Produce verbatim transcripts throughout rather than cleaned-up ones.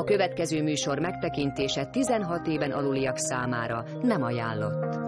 következő műsor megtekintése tizenhat éven aluliak számára nem ajánlott.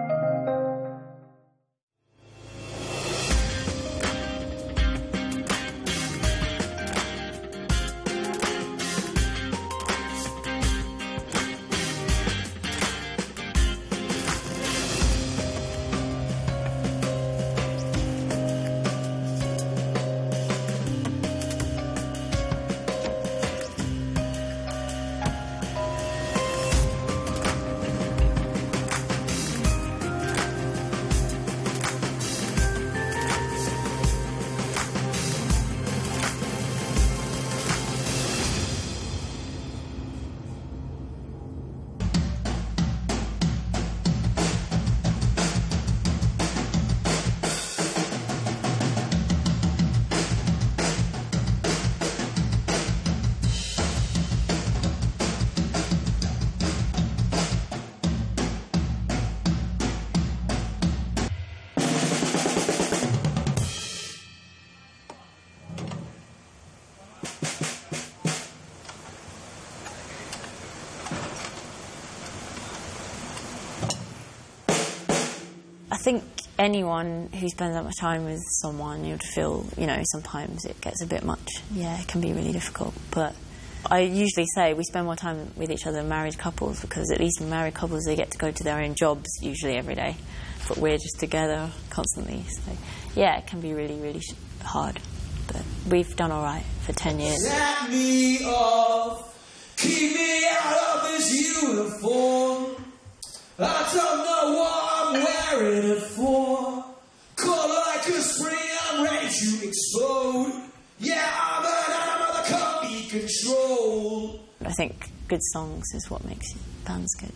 I think anyone who spends that much time with someone, you'd feel, you know, sometimes it gets a bit much. Yeah, it can be really difficult. But I usually say we spend more time with each other than married couples, because at least in married couples they get to go to their own jobs usually every day. But we're just together constantly. So, yeah, it can be really, really hard. But we've done all right for ten years. Set me off, keep me out of this uniform. I don't know what I'm wearing it for. Cold like a spring, I'm ready to explode. Yeah, I'm an animal that can't be controlled. I think good songs is what makes bands good.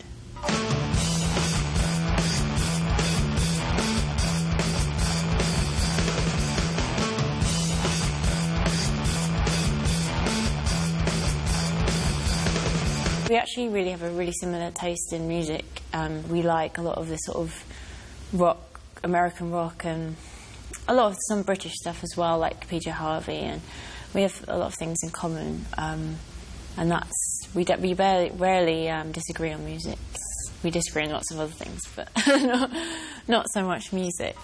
We actually really have a really similar taste in music. Um, we like a lot of the sort of rock, American rock, and a lot of some British stuff as well, like P J Harvey, and we have a lot of things in common. Um, and that's we, de- we barely, rarely um, disagree on music. We disagree on lots of other things, but not, not so much music.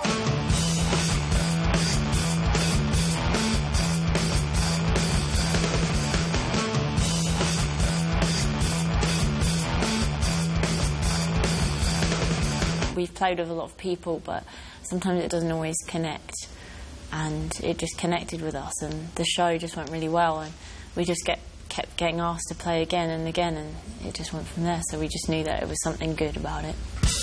We've played with a lot of people, but sometimes it doesn't always connect, and it just connected with us, and the show just went really well, and we just get kept getting asked to play again and again, and it just went from there. So we just knew that it was something good about it.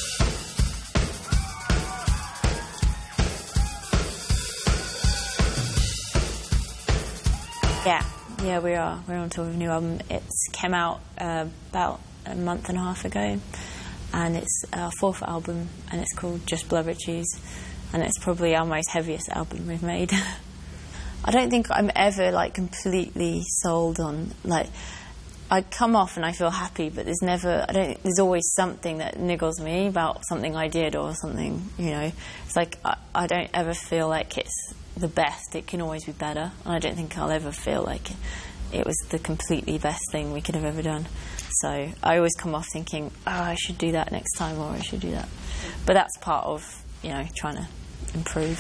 Yeah, yeah, we are. We're on tour with a new album. It's came out uh, about a month and a half ago. And it's our fourth album, and it's called Just Blood Red Shoes, and it's probably our most heaviest album we've made. I don't think I'm ever like completely sold on, like, I come off and I feel happy, but there's never, I don't, there's always something that niggles me about something I did or something, you know. It's like I, I don't ever feel like it's the best. It can always be better, and I don't think I'll ever feel like it, it was the completely best thing we could have ever done. So I always come off thinking, oh, I should do that next time, or I should do that. But that's part of, you know, trying to improve.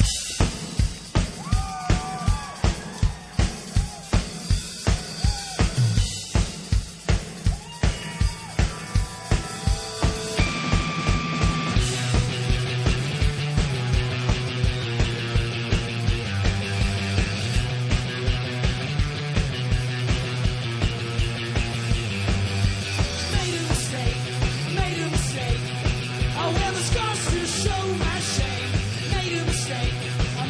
I wear the scars to show my shame. Made a mistake.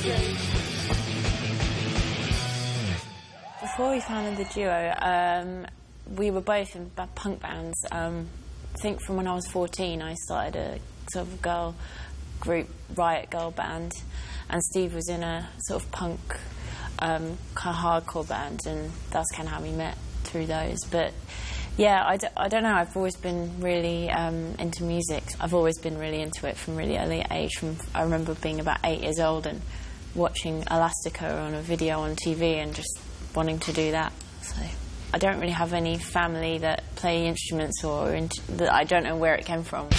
Before we founded the duo, um, we were both in ba- punk bands. Um, I think from when I was fourteen, I started a sort of girl group, Riot Girl band, and Steve was in a sort of punk, um, kind of hardcore band, and that's kind of how we met through those. But yeah, I, d- I don't know, I've always been really um, into music. I've always been really into it from really early age. From I remember being about eight years old and watching Elastica on a video on T V and just wanting to do that. So I don't really have any family that play instruments, or int- that I don't know where it came from.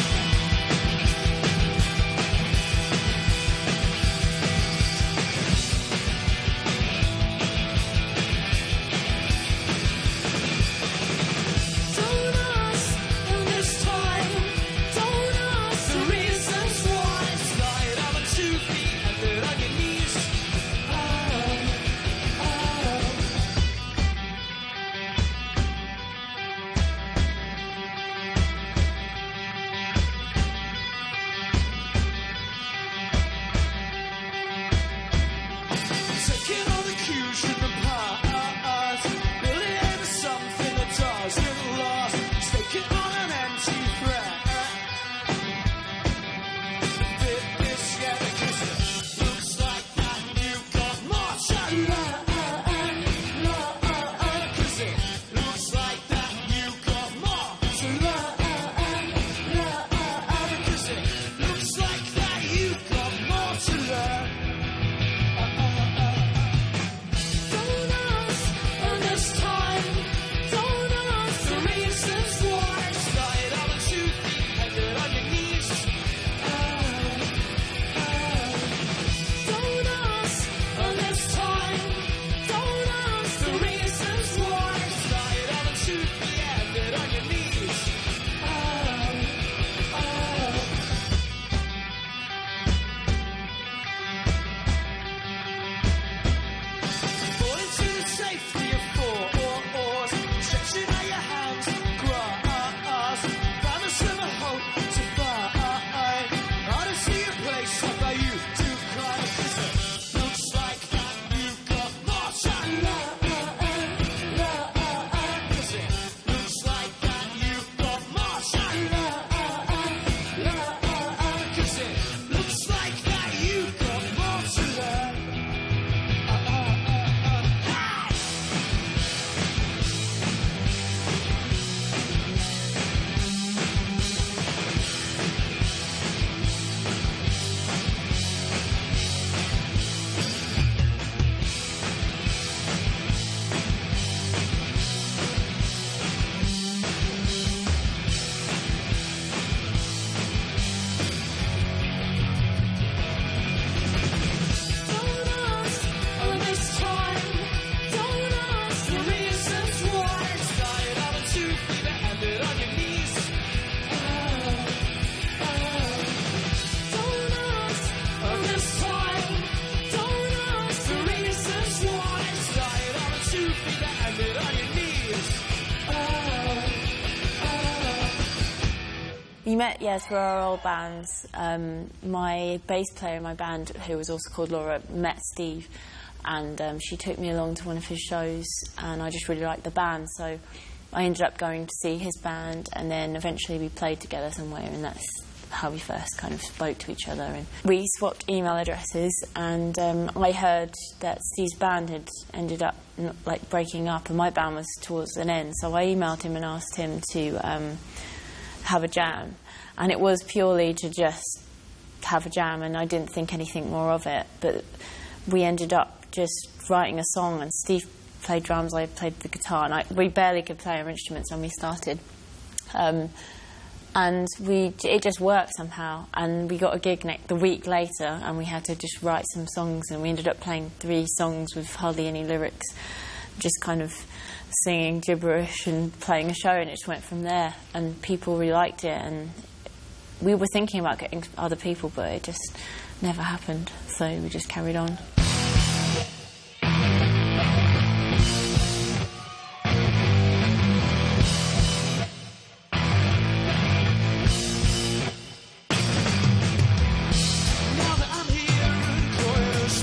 We met, yes, through our old bands. Um, my bass player in my band, who was also called Laura, met Steve, and um, she took me along to one of his shows, and I just really liked the band, so I ended up going to see his band, and then eventually we played together somewhere, and that's how we first kind of spoke to each other. And we swapped email addresses, and um, I heard that Steve's band had ended up like breaking up, and my band was towards an end, so I emailed him and asked him to um, have a jam. And it was purely to just have a jam, and I didn't think anything more of it. But we ended up just writing a song, and Steve played drums, I played the guitar, and I, we barely could play our instruments when we started. Um, and we it just worked somehow, and we got a gig ne- the week later, and we had to just write some songs, and we ended up playing three songs with hardly any lyrics, just kind of singing gibberish and playing a show, and it just went from there, and people really liked it, and we were thinking about getting other people, but it just never happened, so we just carried on. Now that I'm here and coiled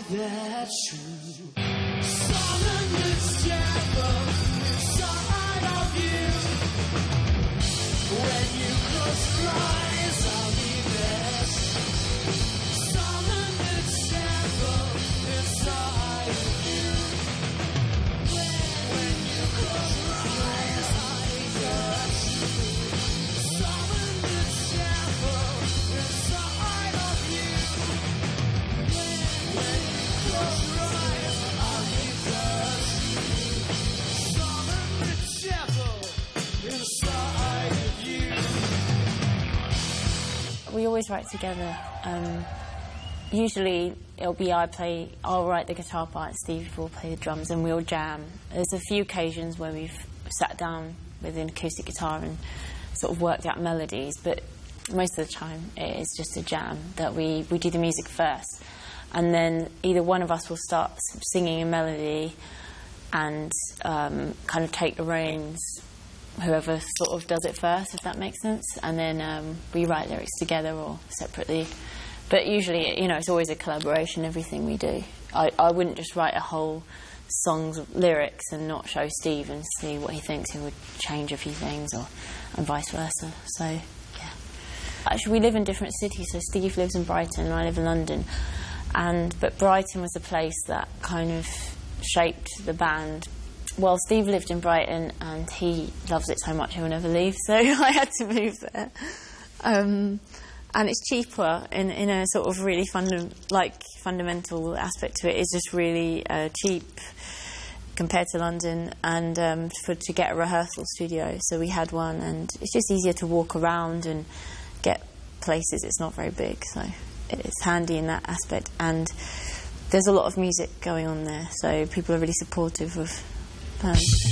that true. Summon the devil inside of you. When you close your eyes, I'll be there. Summon the devil inside of you. When you close your eyes, I'll be there. Summon the devil inside of you. When you close your eyes, I'll be there. Summon the devil inside of you. We always write together. Um, usually it'll be I play, I'll write the guitar part, and Steve will play the drums, and we'll jam. There's a few occasions where we've sat down with an acoustic guitar and sort of worked out melodies, but most of the time it is just a jam that we, we do the music first, and then either one of us will start singing a melody and um, kind of take the reins, whoever sort of does it first, if that makes sense, and then um, we write lyrics together or separately. But usually, you know, it's always a collaboration, everything we do. I, I wouldn't just write a whole song's lyrics and not show Steve and see what he thinks. He would change a few things, or and vice versa. So, yeah. Actually, we live in different cities, so Steve lives in Brighton and I live in London. And But Brighton was the place that kind of shaped the band. Well, Steve lived in Brighton and he loves it so much he'll never leave, so I had to move there. Um, and it's cheaper in, in a sort of really funda- like fundamental aspect to it. It's just really uh, cheap compared to London, and um, for to get a rehearsal studio. So we had one, and it's just easier to walk around and get places. It's not very big, so it's handy in that aspect. And there's a lot of music going on there, so people are really supportive of bands.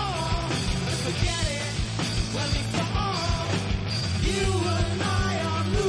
You and I are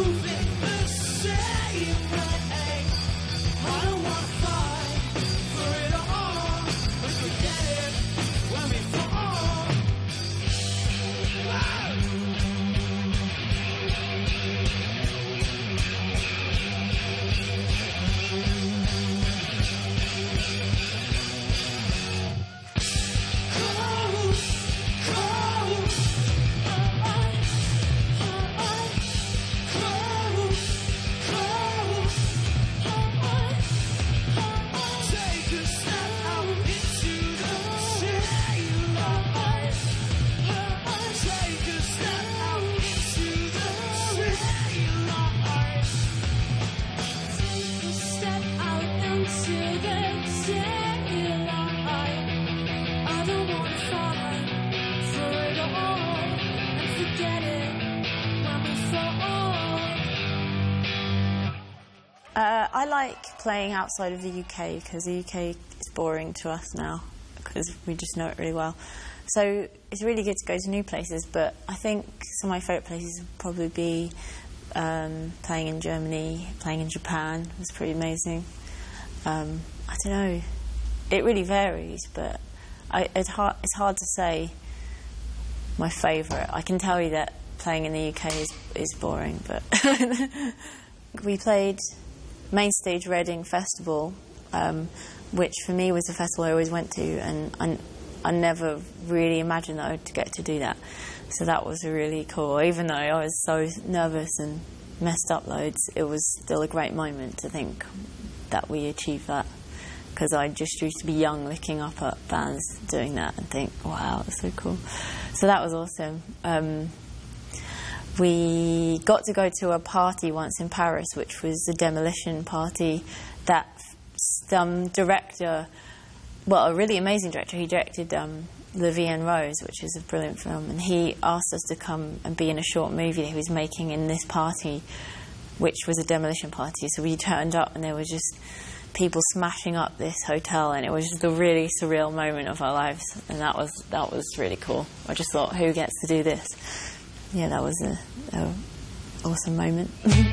get it when we fall. Uh, I like playing outside of the U K because the U K is boring to us now because we just know it really well. So it's really good to go to new places, but I think some of my favourite places would probably be um, playing in Germany, playing in Japan. It was pretty amazing. Um, I don't know. It really varies, but I, it's, hard, it's hard to say my favourite. I can tell you that playing in the U K is, is boring, but we played Main Stage Reading Festival, um, which for me was a festival I always went to, and I, I never really imagined that I'd get to do that. So that was really cool. Even though I was so nervous and messed up loads, it was still a great moment to think that we achieved that. Because I just used to be young looking up at bands doing that and think, wow, that's so cool. So that was awesome. Um, we got to go to a party once in Paris, which was the Demolition party that some director, well, a really amazing director, he directed um, La Vie en Rose, which is a brilliant film, and he asked us to come and be in a short movie that he was making in this party, which was a demolition party. So we turned up and there was just people smashing up this hotel, and it was just a really surreal moment of our lives, and that was that was really cool. I just thought, who gets to do this? Yeah, that was a, a awesome moment.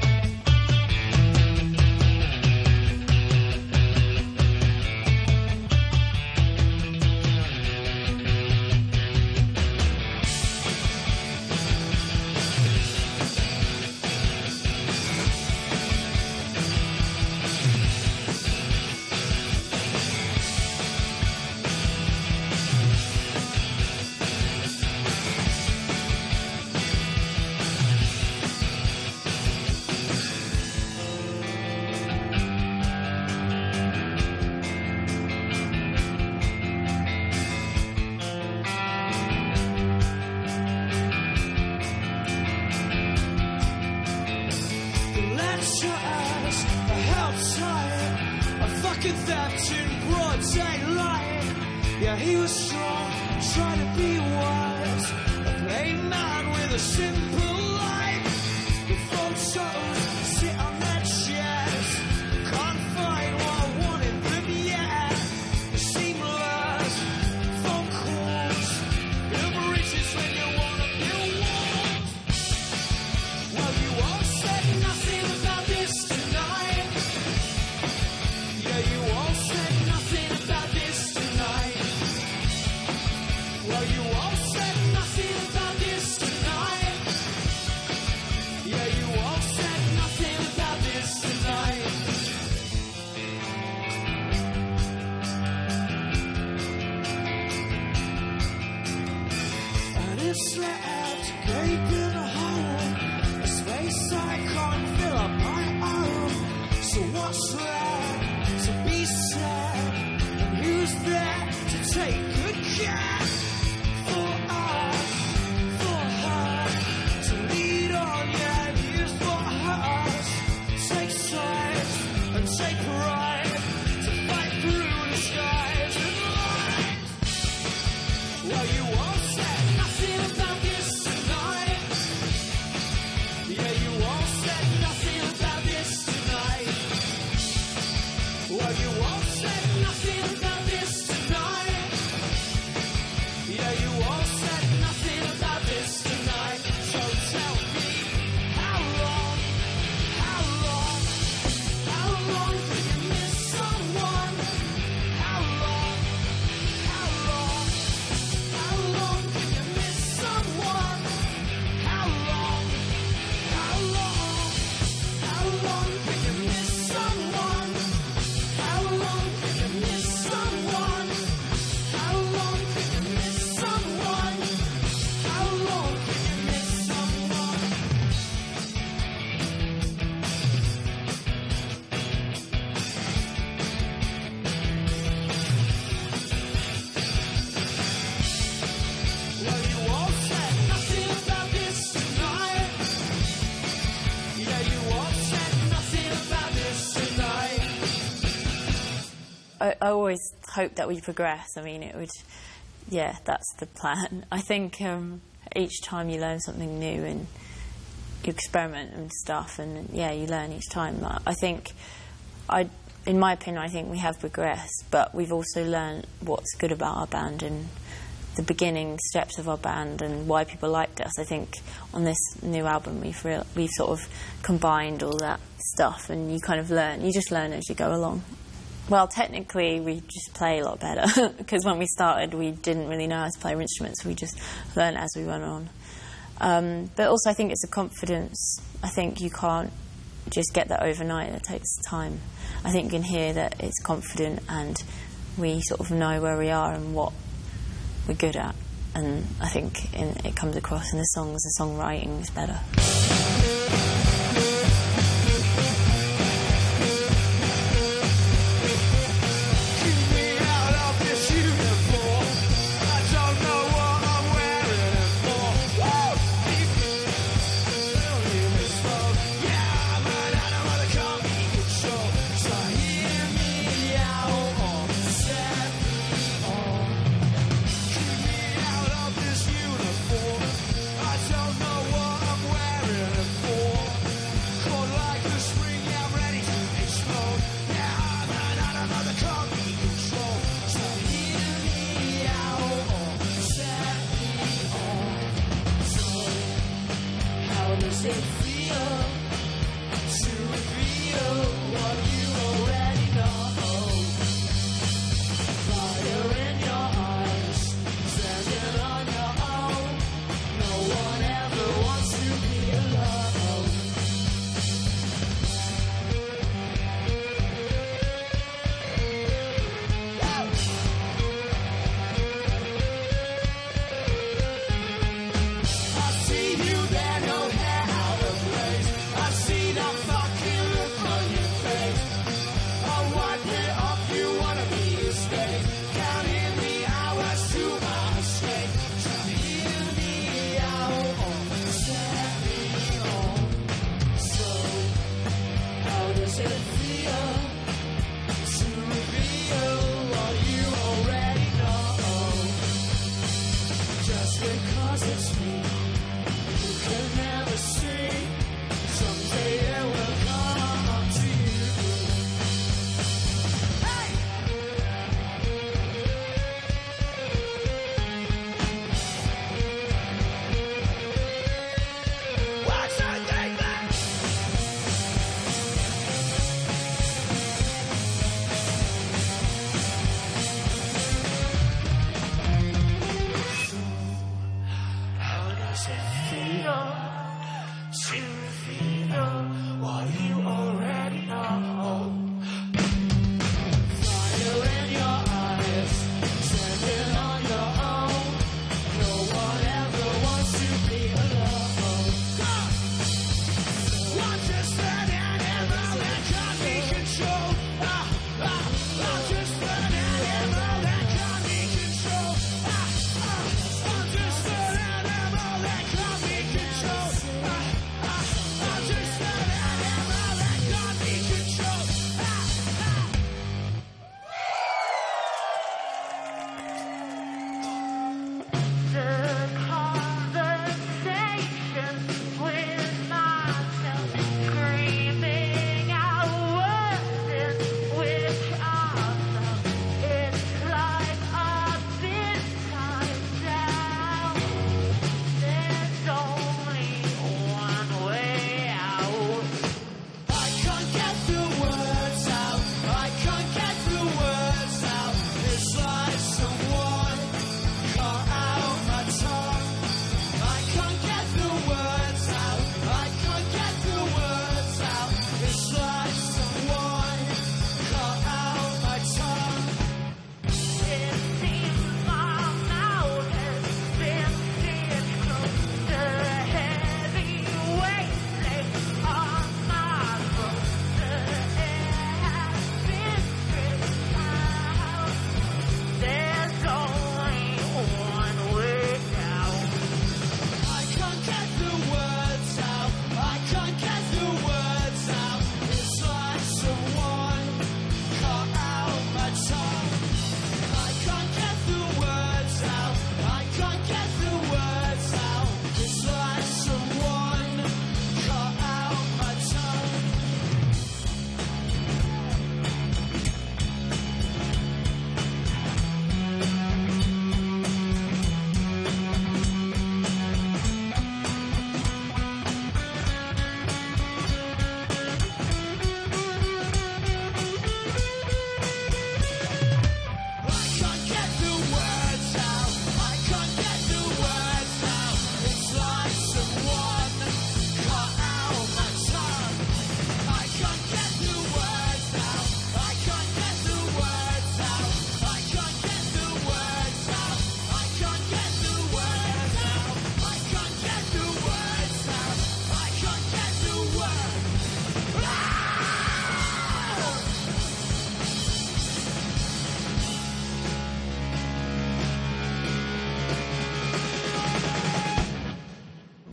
Yeah, he was strong, trying to be wise, a plain man with a simple life. The photos sit on their chairs, can't find what I wanted them yet. The seamless phone calls, build bridges when you want to build walls. Well, you all said nothing about this tonight. Yeah, you all said nothing about this tonight. Well, you all said nothing about this tonight. Yeah, you all said nothing about this tonight. And it's left gaping a hole, a space I can't fill up my own. So what's left to be said? And who's there to take good care? For us, for her, to lead on, yeah, here's for us. Take sides and take pride, to fight through the skies and light. Well, you all said nothing about this tonight. Yeah, you all said nothing about this tonight. Well, you all said nothing about this tonight. Yeah, you all said nothing about this tonight. So tell me, how long, how long, how long can you miss someone? How long, how long, how long can you miss someone? How long, how long, how long can you miss someone? How long can you miss someone? How long can you miss someone? How long can you miss someone? Well, you all said nothing about this tonight. Yeah, you all said nothing about this tonight. I, I always hoped that we'd progress. I mean, it would yeah, that's the plan. I think um, each time you learn something new and you experiment and stuff, and yeah, you learn each time. I think, I, in my opinion, I think we have progressed, but we've also learned what's good about our band and the beginning steps of our band and why people liked us. I think on this new album we've real, we've sort of combined all that stuff, and you kind of learn. You just learn as you go along. Well, technically, we just play a lot better because when we started, we didn't really know how to play our instruments. We just learned as we went on. Um, but also, I think it's a confidence. I think you can't just get that overnight. It takes time. I think you can hear that it's confident, and we sort of know where we are and what we're good at. And I think in, it comes across in the songs. The songwriting is better.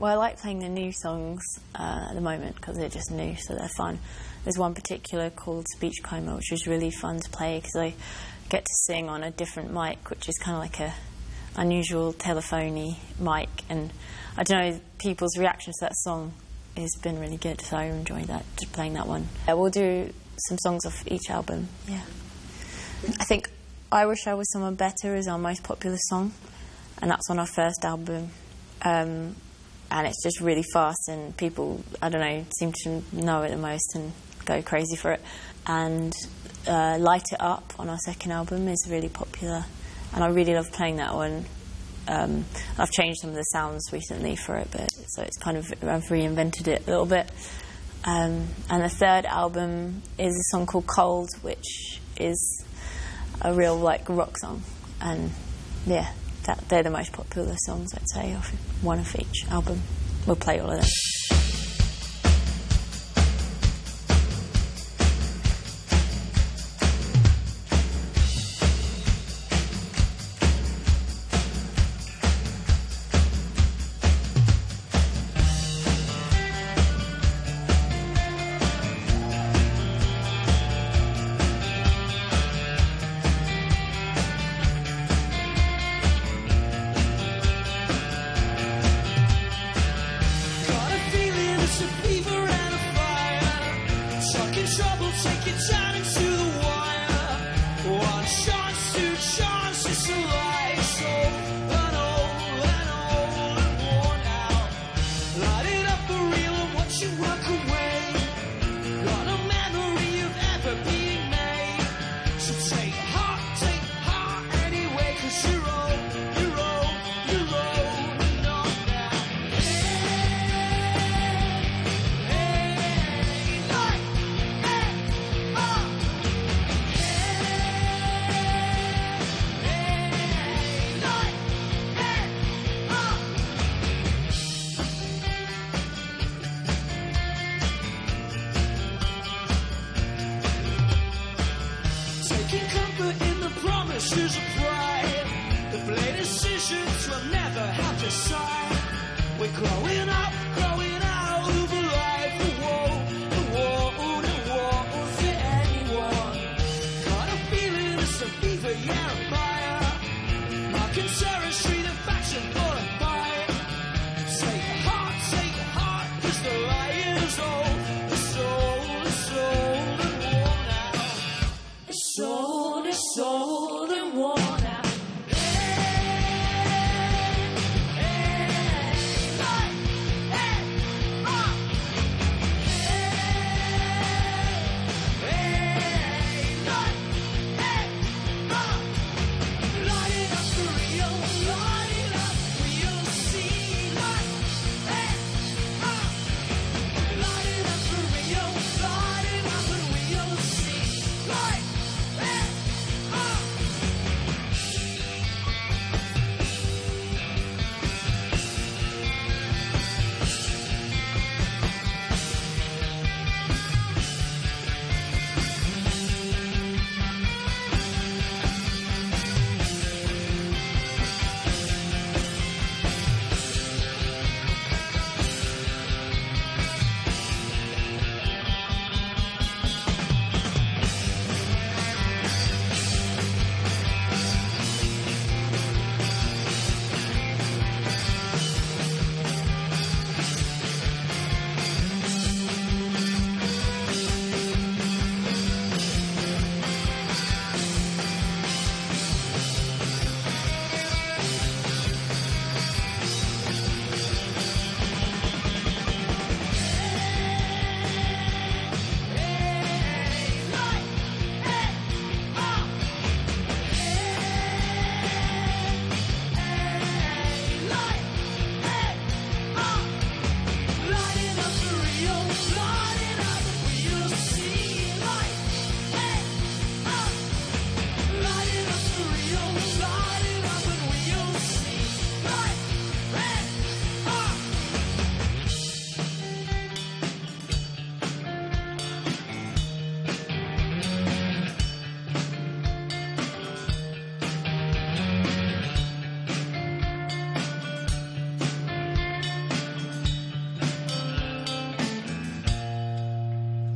Well, I like playing the new songs uh, at the moment because they're just new, so they're fun. There's one particular called Speech Coma, which is really fun to play because I get to sing on a different mic, which is kind of like a unusual telephony mic, and I don't know, people's reactions to that song has been really good, so I enjoyed that, just playing that one. Uh, we'll do some songs off each album, yeah. I think I Wish I Was Someone Better is our most popular song, and that's on our first album. Um, and it's just really fast, and people, I don't know, seem to know it the most and go crazy for it. And uh, Light It Up on our second album is really popular, and I really love playing that one. Um, I've changed some of the sounds recently for it, but so it's kind of, I've reinvented it a little bit. Um, and the third album is a song called Cold, which is a real like rock song, and yeah, that, they're the most popular songs, I'd say, off one of each album. We'll play all of them. Is a pride. The blade decisions will never have to sign. We're growing up, growing out of a life of war, the war, the war for anyone. Got a feeling it's a fever, yeah, a fire. Marking territory, the faction for a fight. Take a heart, take a heart, 'cause the lion is old. The soul, the soul, and worn out. The soul, the soul. Light it up.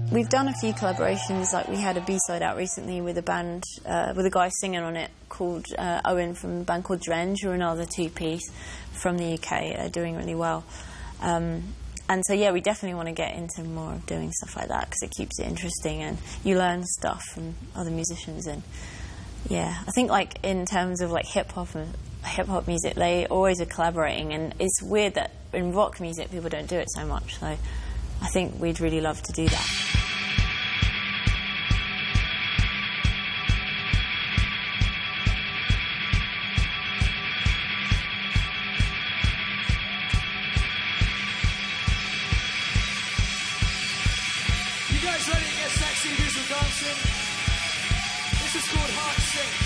we've done a few collaborations. Like we had a B-side out recently with a band, uh, with a guy singing on it called uh, Owen from a band called Drenge, or another two-piece from the U K, uh, doing really well. Um, and so, yeah, we definitely want to get into more of doing stuff like that because it keeps it interesting and you learn stuff from other musicians. And, yeah, I think, like, in terms of, like, hip-hop and hip-hop music, they always are collaborating, and it's weird that in rock music people don't do it so much. So I think we'd really love to do that. You guys ready to get sexy, do some dancing? This is called Heart Sing.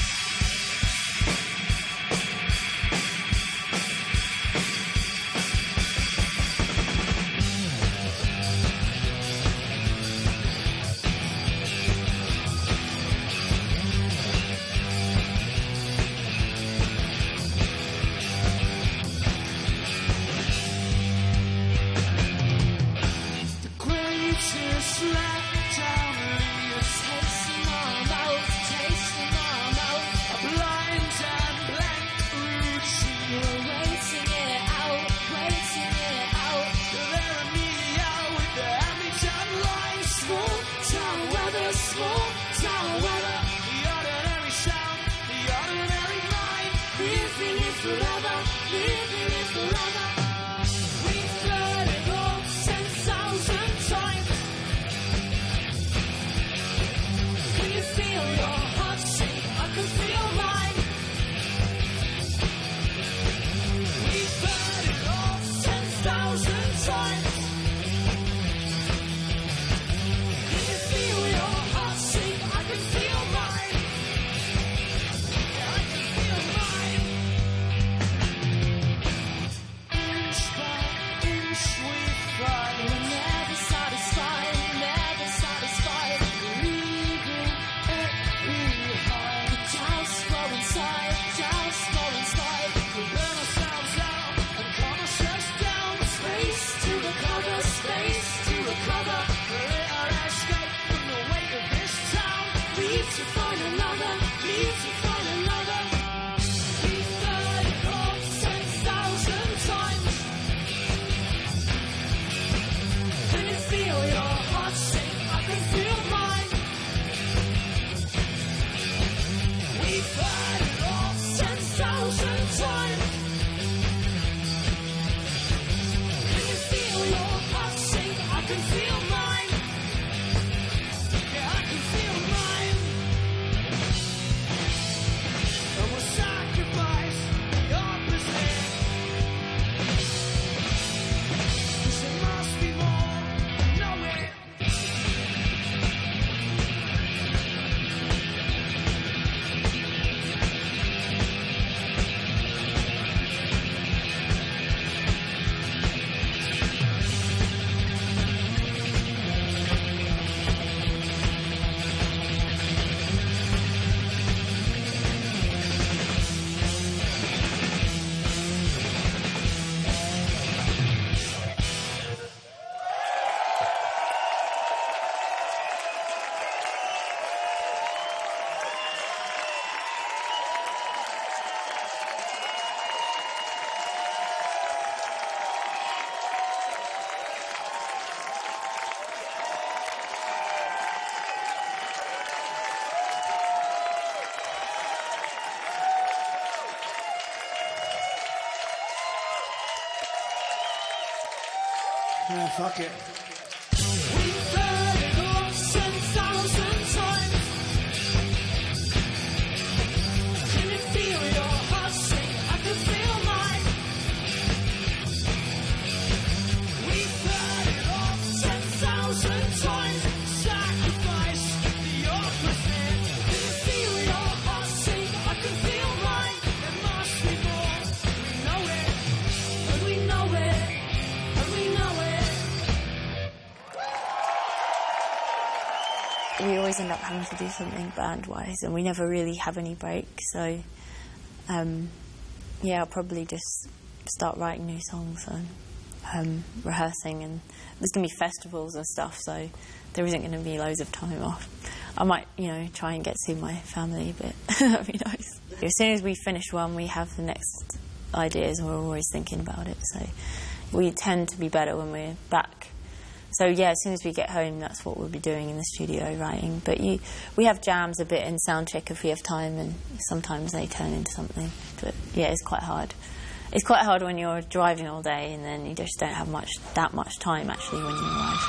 Yeah, fuck it. We've heard it all ten thousand times. Can you feel your heart sing? I can feel mine. We've heard it all ten thousand times. Sacrifice the opposite. Can you feel your heart sing? I can feel mine. There must be more. We know it, and we know it, and we know it. We always end up having to do something band-wise, and we never really have any break. So, um, yeah, I'll probably just start writing new songs. So um, rehearsing, and there's going to be festivals and stuff, so there isn't going to be loads of time off. I might, you know, try and get to see my family, but that'd be nice. As soon as we finish one, we have the next ideas, and we're always thinking about it, so we tend to be better when we're back. So yeah, as soon as we get home, that's what we'll be doing in the studio, writing. But you, we have jams a bit in sound check if we have time, and sometimes they turn into something. But yeah, it's quite hard. It's quite hard when you're driving all day and then you just don't have much that much time actually when you arrive.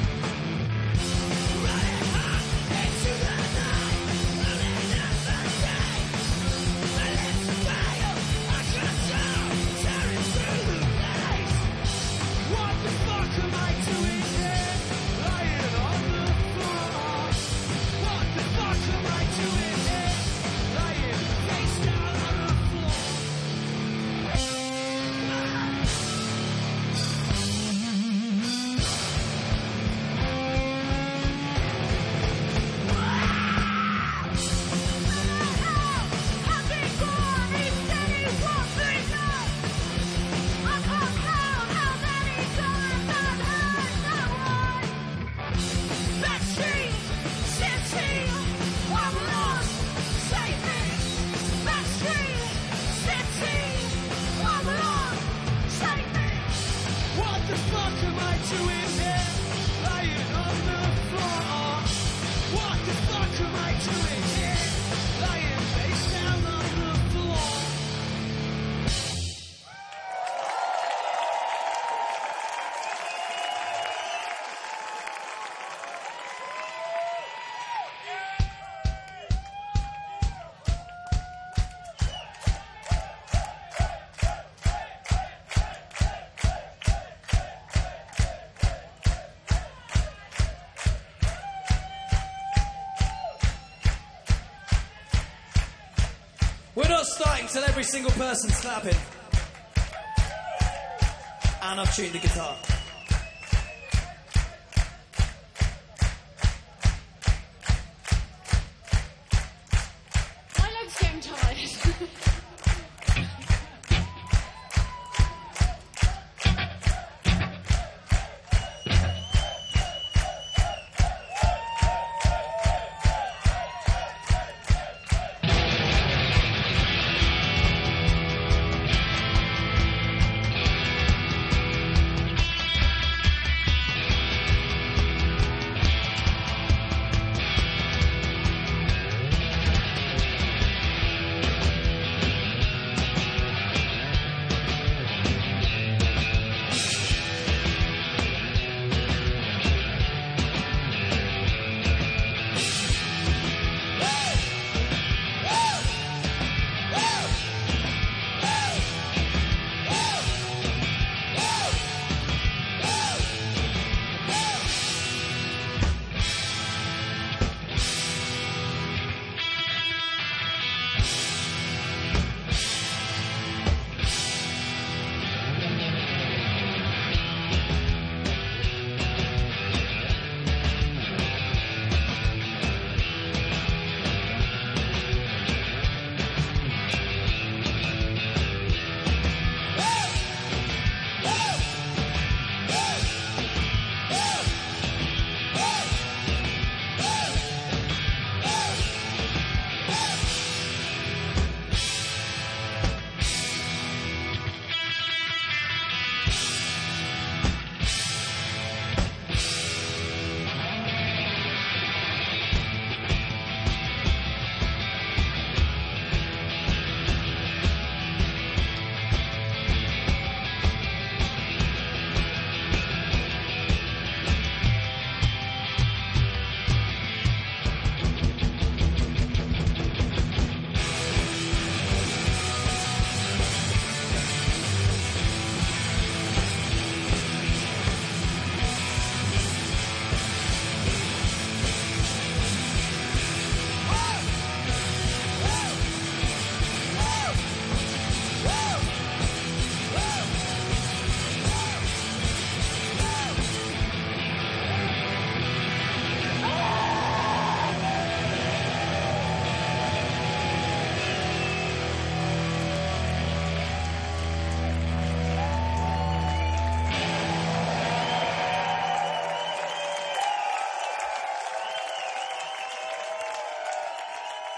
Into the night, every single person's clapping. And I've tuned the guitar.